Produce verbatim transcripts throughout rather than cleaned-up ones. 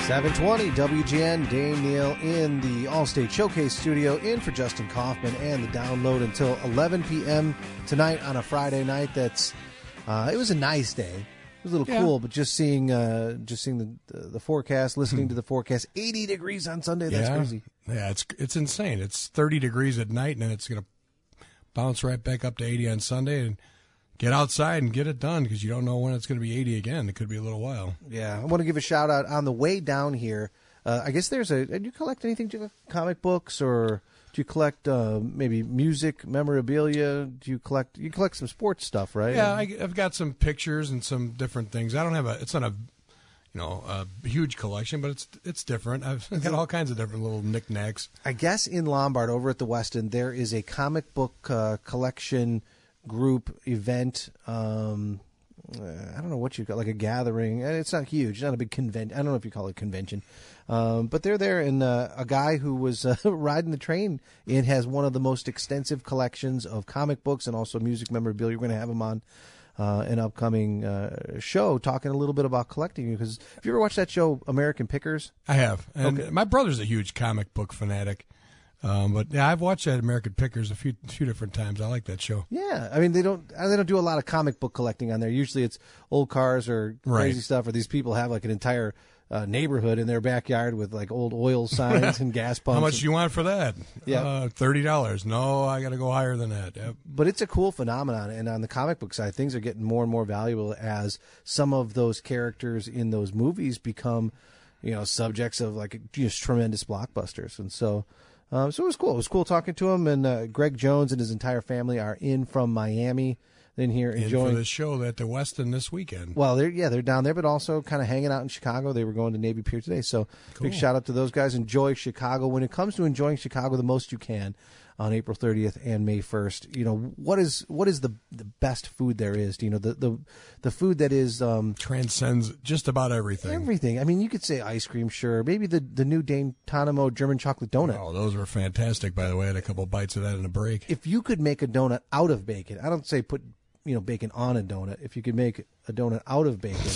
seven twenty W G N, Dane Neal in the Allstate Showcase studio, in for Justin Kaufman and the download until eleven p.m. tonight on a Friday night. That's uh, it was a nice day. It was a little Yeah. cool, but just seeing uh, just seeing the, the the forecast, listening to the forecast, eighty degrees on Sunday. That's yeah. crazy. Yeah, it's it's insane. It's thirty degrees at night, and then it's going to bounce right back up to eighty on Sunday. And get outside and get it done, because you don't know when it's going to be eighty again. It could be a little while. Yeah, I want to give a shout out on the way down here. Uh, I guess there's a. Do you collect anything? Do you collect comic books, or do you collect uh, maybe music memorabilia? Do you collect? You collect some sports stuff, right? Yeah, I, I've got some pictures and some different things. I don't have a. It's not a, you know, a huge collection, but it's it's different. I've got all kinds of different little knickknacks. I guess in Lombard, over at the Westin, there is a comic book uh, collection group event. Um, uh, I don't know what you call, like a gathering. Uh, It's not huge. It's not a big convention. I don't know if you call it a convention. Um, but they're there, and uh, a guy who was uh, riding the train in has one of the most extensive collections of comic books and also music memorabilia. We're going to have him on uh, an upcoming uh, show talking a little bit about collecting. Because have you ever watched that show, American Pickers? I have. And Okay. my brother's a huge comic book fanatic. Um, but yeah, I've watched that American Pickers a few few different times. I like that show. Yeah, I mean they don't they don't do a lot of comic book collecting on there. Usually it's old cars or crazy Right. stuff, or these people have like an entire uh, neighborhood in their backyard with like old oil signs and gas pumps. How much do you want for that? Yeah. Uh, thirty dollars. No, I got to go higher than that. Yep. But it's a cool phenomenon, and on the comic book side, things are getting more and more valuable as some of those characters in those movies become, you know, subjects of like just tremendous blockbusters, and so. Um, so it was cool. It was cool talking to him, and uh, Greg Jones and his entire family are in from Miami, in here And enjoying for the show at the Westin this weekend. Well, they're yeah, they're down there, but also kind of hanging out in Chicago. They were going to Navy Pier today, so Cool. big shout out to those guys. Enjoy Chicago. When it comes to enjoying Chicago the most you can on April thirtieth and May first, you know what is what is the the best food there is? Do you know the the the food that is um, Transcends just about everything. everything? I mean, you could say ice cream, sure. Maybe the the new Dane Tanamo German chocolate donut. Oh, those were fantastic, by the way. I had a couple bites of that in a break. If you could make a donut out of bacon, I don't say put you know bacon on a donut. If you could make a donut out of bacon,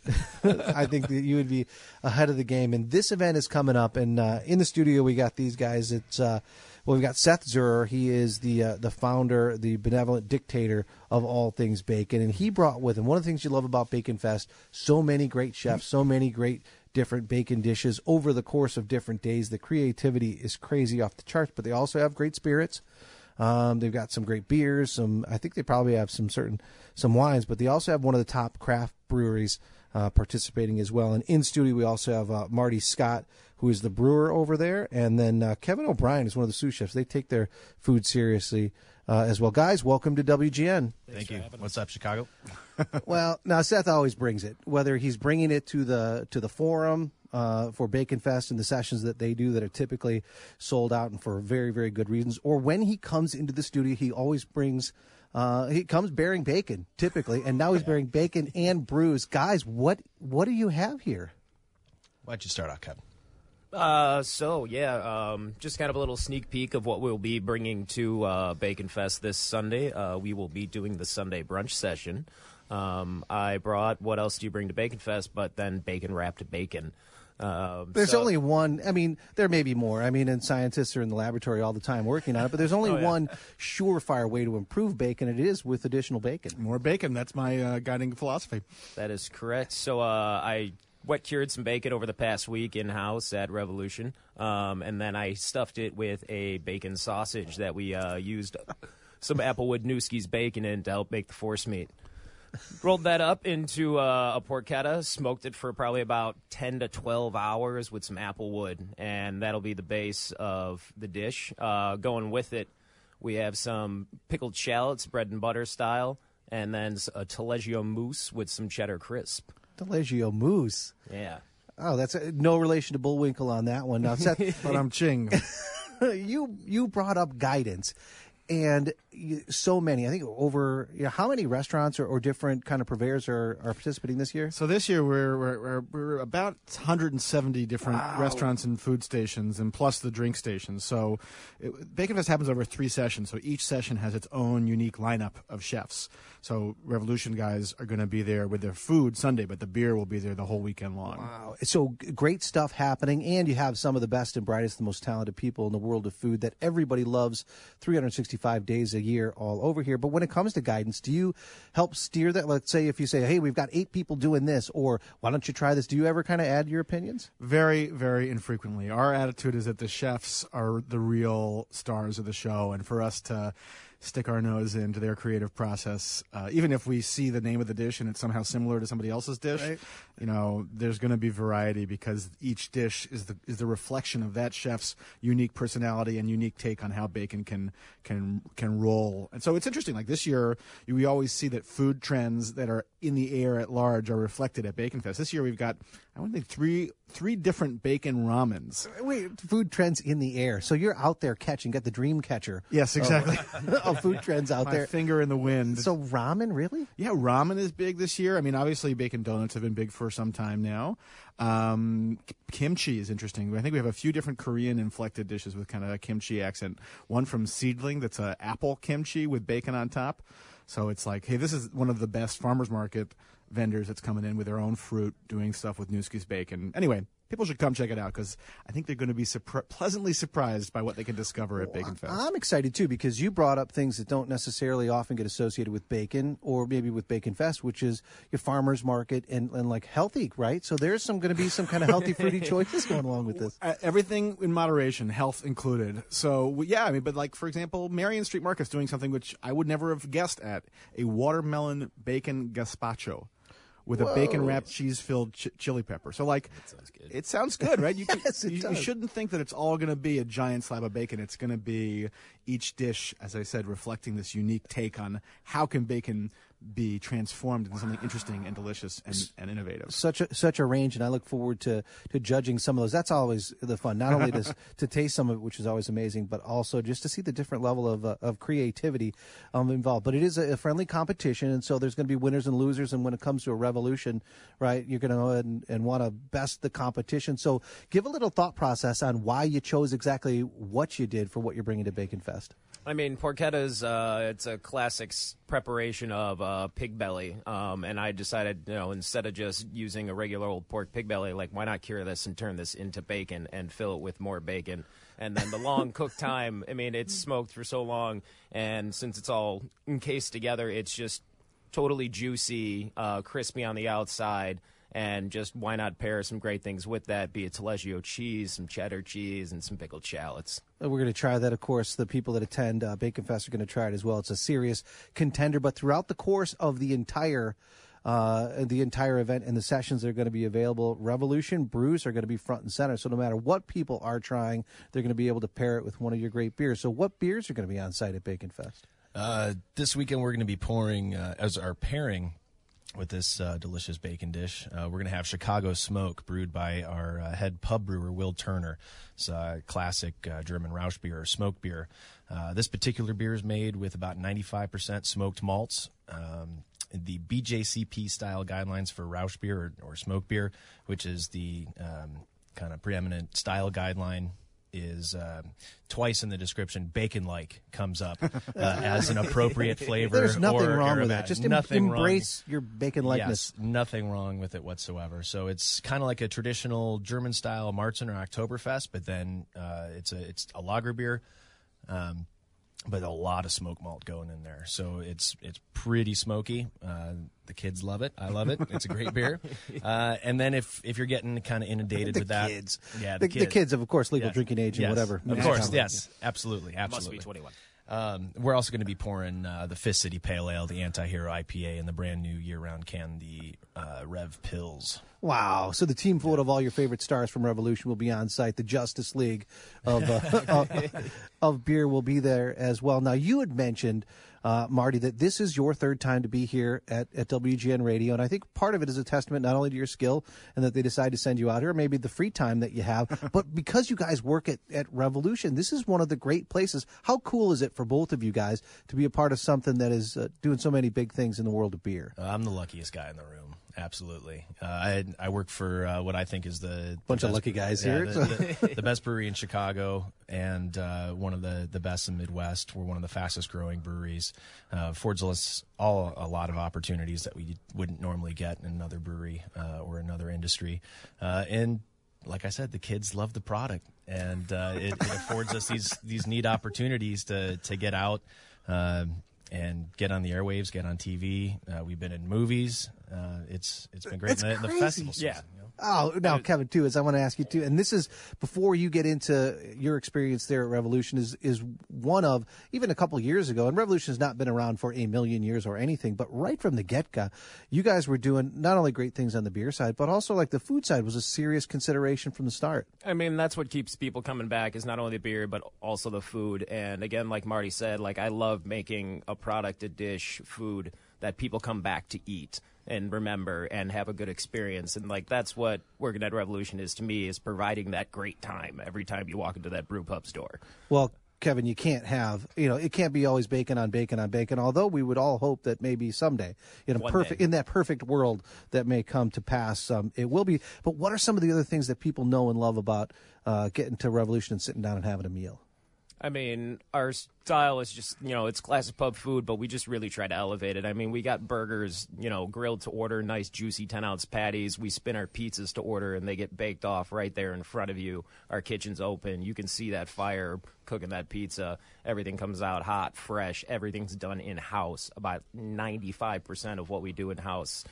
I think that you would be ahead of the game. And this event is coming up, and uh, in the studio we got these guys. It's uh, well, we've got Seth Zurer. He is the uh, the founder, the benevolent dictator of all things bacon, and he brought with him one of the things you love about Bacon Fest: so many great chefs, so many great different bacon dishes over the course of different days. The creativity is crazy off the charts, but they also have great spirits. Um, they've got some great beers. Some, I think they probably have some certain some wines, but they also have one of the top craft breweries uh, participating as well. And in studio, we also have uh, Marty Scott, who is the brewer over there, and then uh, Kevin O'Brien is one of the sous chefs. They take their food seriously uh, as well. Guys, welcome to W G N. Thank you. What's up, Chicago? Well, now Seth always brings it, whether he's bringing it to the to the forum uh, for Bacon Fest and the sessions that they do that are typically sold out and for very, very good reasons, or when he comes into the studio, he always brings. Uh, he comes bearing bacon typically, and now he's bearing bacon and brews. Guys, what what do you have here? Why'd you start out, Kevin? Uh, so yeah, um, just kind of a little sneak peek of what we'll be bringing to uh, Bacon Fest this Sunday. Uh, we will be doing the Sunday brunch session. Um, I brought, what else do you bring to Bacon Fest? But then bacon wrapped bacon. Um, There's so- only one. I mean, there may be more. I mean, and scientists are in the laboratory all the time working on it. But there's only Oh, yeah. one surefire way to improve bacon. And it is with additional bacon. More bacon. That's my uh, guiding philosophy. That is correct. So uh, I wet cured some bacon over the past week in house at Revolution, um, and then I stuffed it with a bacon sausage that we uh, used some Applewood Newski's bacon in to help make the force meat. Rolled that up into uh, a porchetta, smoked it for probably about ten to twelve hours with some applewood, and that'll be the base of the dish. Uh, going with it, we have some pickled shallots, bread and butter style, and then a Taleggio mousse with some cheddar crisp. Taleggio mousse. Yeah. Oh, that's uh no relation to Bullwinkle on that one. Now, Seth, But I'm ching. you you brought up guidance, and you- so many. I think over you know, how many restaurants or, or different kind of purveyors are, are participating this year? So this year we're we're, we're, we're about one hundred seventy different restaurants and food stations, and plus the drink stations. So it, Bacon Fest happens over three sessions. So each session has its own unique lineup of chefs. So Revolution guys are going to be there with their food Sunday, but the beer will be there the whole weekend long. Wow. So g- great stuff happening, and you have some of the best and brightest, the most talented people in the world of food that everybody loves three hundred sixty-five days a year all over here. But when it comes to guidance, do you help steer that? Let's say if you say, hey, we've got eight people doing this, or why don't you try this? Do you ever kind of add your opinions? Very, very infrequently. Our attitude is that the chefs are the real stars of the show, and for us to stick our nose into their creative process, uh, even if we see the name of the dish and it's somehow similar to somebody else's dish, Right. you know, there's going to be variety because each dish is the is the reflection of that chef's unique personality and unique take on how bacon can can can roll. And so it's interesting. Like this year, we always see that food trends that are in the air at large are reflected at Bacon Fest. This year, we've got I want to think three three different bacon ramens. Wait, food trends in the air. So you're out there catching, got the dream catcher. Yes, exactly. Of food trends out My there. finger in the wind. So ramen, really? Yeah, ramen is big this year. I mean, obviously, bacon donuts have been big for some time now. Um, k- kimchi is interesting. I think we have a few different Korean-inflected dishes with kind of a kimchi accent. One from Seedling that's a apple kimchi with bacon on top. So it's like, hey, this is one of the best farmers market vendors that's coming in with their own fruit, doing stuff with Newski's bacon. Anyway, people should come check it out because I think they're going to be surpri- pleasantly surprised by what they can discover at Bacon Fest. I'm excited too because you brought up things that don't necessarily often get associated with bacon or maybe with Bacon Fest, which is your farmers market and, and like healthy, right? So there's some going to be some kind of healthy fruity choices going along with this. Uh, everything in moderation, health included. So well, yeah, I mean, but like for example, Marion Street Market's doing something which I would never have guessed at: a watermelon bacon gazpacho with a bacon wrapped cheese filled ch- chili pepper. So like, sounds good. it sounds good, right? You, can- Yes, it you, you does. shouldn't think that it's all going to be a giant slab of bacon. It's going to be each dish, as I said, reflecting this unique take on how can bacon be transformed into something interesting and delicious and, and innovative. Such a such a range, and I look forward to to judging some of those. That's always the fun. Not only to to taste some of it, which is always amazing, but also just to see the different level of uh, of creativity um, involved. But it is a, a friendly competition, and so there's going to be winners and losers. And when it comes to a revolution, right, you're going to go ahead and, and want to best the competition. So give a little thought process on why you chose exactly what you did for what you're bringing to Bacon Fest. I mean, porchetta's, uh, it's a classic s- preparation of uh, pig belly. Um, and I decided, you know, instead of just using a regular old pork pig belly, like, why not cure this and turn this into bacon and fill it with more bacon? And then the long cook time, I mean, it's smoked for so long. And since it's all encased together, it's just totally juicy, uh, crispy on the outside. And just why not pair some great things with that, be it Taleggio cheese, some cheddar cheese, and some pickled shallots. Uh, We're going to try that, of course. The people that attend uh, Bacon Fest are going to try it as well. It's a serious contender. But throughout the course of the entire uh, the entire event and the sessions that are going to be available, Revolution brews are going to be front and center. So no matter what people are trying, they're going to be able to pair it with one of your great beers. So what beers are going to be on site at Bacon Fest? Uh, this weekend we're going to be pouring uh, as our pairing with this uh, delicious bacon dish. Uh, we're going to have Chicago Smoke, brewed by our uh, head pub brewer, Will Turner. It's a classic uh, German Rausch beer or smoke beer. Uh, this particular beer is made with about ninety-five percent smoked malts. Um, the B J C P style guidelines for Rausch beer or, or smoke beer, which is the um, kind of preeminent style guideline, is uh, twice in the description, bacon-like comes up uh, as an appropriate flavor. There's nothing or wrong with aromatic. that. Just em- nothing embrace wrong. your bacon likeness. Yes, nothing wrong with it whatsoever. So it's kind of like a traditional German-style Marzen or Oktoberfest, but then uh, it's a it's a lager beer, um, but a lot of smoke malt going in there. So it's it's pretty smoky. Uh, the kids love it. I love it. It's a great beer. Uh, and then if if you're getting kind of inundated The with that, kids. yeah, The, the, the kids of, of course, legal Yeah. drinking age and Yes. whatever. Of Yeah. course, Yeah. yes, absolutely, absolutely. Must be twenty-one. Um, we're also going to be pouring uh, the Fist City Pale Ale, the Anti-Hero I P A, and the brand new year-round can, the uh, Rev Pills. Wow. So the team full of all your favorite stars from Revolution will be on site. The Justice League of, uh, of, of beer will be there as well. Now, you had mentioned, uh, Marty, that this is your third time to be here at, at W G N Radio. And I think part of it is a testament not only to your skill and that they decide to send you out here, or maybe the free time that you have, but because you guys work at, at Revolution, this is one of the great places. How cool is it for both of you guys to be a part of something that is uh, doing so many big things in the world of beer? Uh, I'm the luckiest guy in the room. Absolutely. Uh, I I work for uh, what I think is the bunch the of best, lucky guys yeah, here. The, the, the best brewery in Chicago and uh, one of the, the best in Midwest. We're one of the fastest growing breweries. Uh, affords us all a lot of opportunities that we wouldn't normally get in another brewery uh, or another industry. Uh, and like I said, the kids love the product, and uh, it, it affords us these these neat opportunities to to get out. Um, and get on the airwaves, get on T V. Uh, we've been in movies. Uh, it's it's been great. It's in the, the crazy. festival Yeah. season, you know? Oh, now, Kevin, too, is I want to ask you, too, and this is before you get into your experience there at Revolution, is is one of, even a couple years ago, and Revolution has not been around for a million years or anything, but right from the get-go, you guys were doing not only great things on the beer side, but also like the food side was a serious consideration from the start. I mean, that's what keeps people coming back is not only the beer, but also the food. And again, like Marty said, like I love making a product, a dish, food that people come back to eat and remember and have a good experience. And like that's what working at Revolution is to me, is providing that great time every time you walk into that brew pub store. Well, Kevin, you can't have, you know, it can't be always bacon on bacon on bacon, although we would all hope that maybe someday, in a One perfect, day. in that perfect world that may come to pass, um, it will be. But what are some of the other things that people know and love about uh, getting to Revolution and sitting down and having a meal? I mean, our style is just, you know, it's classic pub food, but we just really try to elevate it. I mean, we got burgers, you know, grilled to order, nice, juicy ten-ounce patties. We spin our pizzas to order, and they get baked off right there in front of you. Our kitchen's open. You can see that fire cooking that pizza. Everything comes out hot, fresh. Everything's done in-house. About ninety-five percent of what we do in-house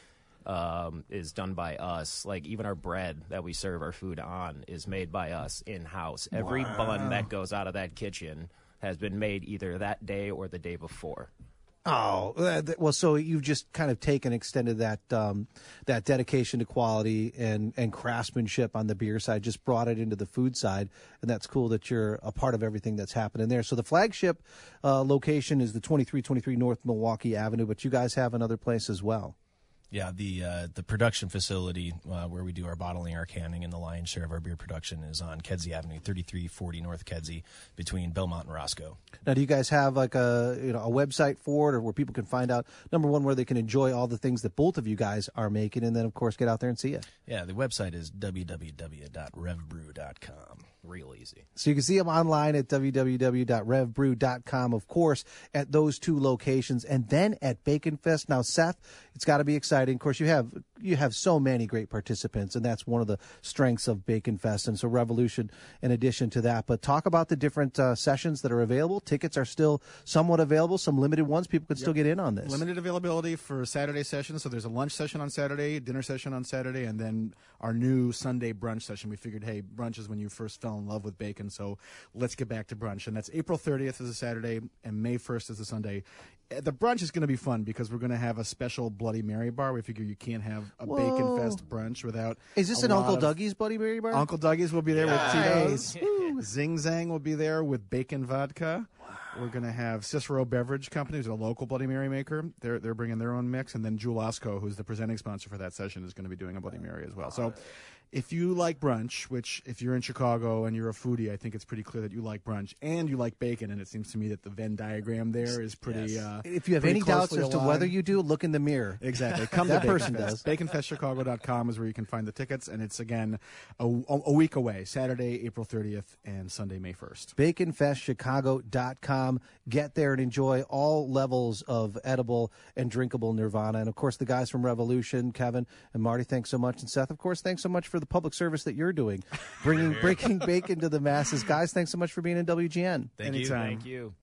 Um, is done by us. Like even our bread that we serve our food on is made by us in-house. Every bun that goes out of that kitchen has been made either that day or the day before. Oh, uh, th- well, so you've just kind of taken, extended that um, that dedication to quality and, and craftsmanship on the beer side, just brought it into the food side, and that's cool that you're a part of everything that's happening there. So the flagship uh, location is the twenty-three twenty-three North Milwaukee Avenue, but you guys have another place as well. Yeah, the uh, the production facility uh, where we do our bottling, our canning, and the lion's share of our beer production is on Kedzie Avenue, thirty-three forty North Kedzie, between Belmont and Roscoe. Now, do you guys have like a you know a website for it, or where people can find out, number one, where they can enjoy all the things that both of you guys are making, and then of course get out there and see it? Yeah, the website is w w w dot rev brew dot com. Real easy. So you can see them online at w w w dot rev brew dot com, of course, at those two locations, and then at Bacon Fest. Now, Seth, it's got to be exciting. Of course, you have you have so many great participants, and that's one of the strengths of Bacon Fest, and so Revolution in addition to that. But talk about the different uh, sessions that are available. Tickets are still somewhat available, some limited ones. People can still get in on this. Limited availability for Saturday sessions. So there's a lunch session on Saturday, dinner session on Saturday, and then our new Sunday brunch session. We figured, hey, brunch is when you first fell in love with bacon, so let's get back to brunch. And that's April thirtieth is a Saturday, and May first is a Sunday. The brunch is going to be fun because we're going to have a special Bloody Mary bar. We figure you can't have a Whoa. Bacon Fest brunch without. Is this a an lot Uncle of- Dougie's Bloody Mary bar? Uncle Dougie's will be there Nice. with Tito's. Zing Zang will be there with bacon vodka. We're going to have Cicero Beverage Company, who's a local Bloody Mary maker. They're they're bringing their own mix, and then Jewel Osco, who's the presenting sponsor for that session, is going to be doing a Bloody Mary as well. So, if you like brunch, which if you're in Chicago and you're a foodie, I think it's pretty clear that you like brunch and you like bacon, and it seems to me that the Venn diagram there is pretty. Yes. Uh, If you have pretty any doubts closely as to aligned. whether you do, look in the mirror. Exactly. Come to That Bacon person Fest. does. bacon fest chicago dot com is where you can find the tickets, and it's, again, a, a week away, Saturday, April thirtieth, and Sunday, May first. bacon fest chicago dot com. Get there and enjoy all levels of edible and drinkable Nirvana. And, of course, the guys from Revolution, Kevin and Marty, thanks so much. And, Seth, of course, thanks so much for the public service that you're doing, bringing breaking bacon to the masses. Guys, thanks so much for being in W G N. Thank you. Anytime. Thank you.